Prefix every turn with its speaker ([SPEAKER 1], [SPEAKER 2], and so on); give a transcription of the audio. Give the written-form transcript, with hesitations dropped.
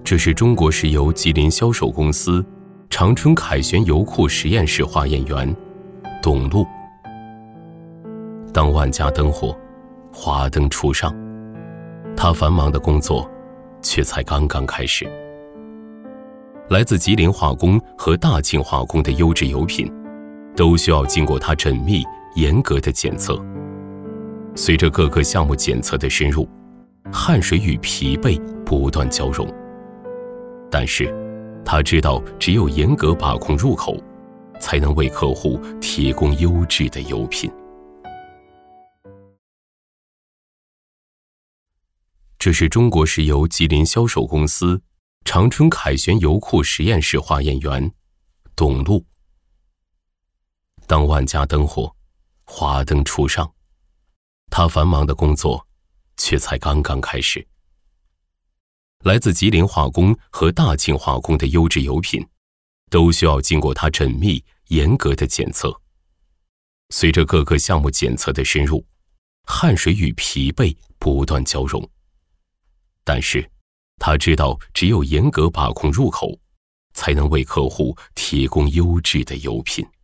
[SPEAKER 1] 这是中国石油吉林销售公司长春凯旋油库实验室化验员董路。当万家灯火，华灯初上，他繁忙的工作却才刚刚开始。来自吉林化工和大庆化工的优质油品，都需要经过他缜密严格的检测。随着各个项目检测的深入，汗水与疲惫不断交融。但是他知道，只有严格把控入口，才能为客户提供优质的油品。这是中国石油吉林销售公司长春凯旋油库实验室化验员董路。当万家灯火，华灯初上，他繁忙的工作却才刚刚开始。来自吉林化工和大庆化工的优质油品，都需要经过他缜密严格的检测。随着各个项目检测的深入，汗水与疲惫不断交融。但是他知道，只有严格把控入口，才能为客户提供优质的油品。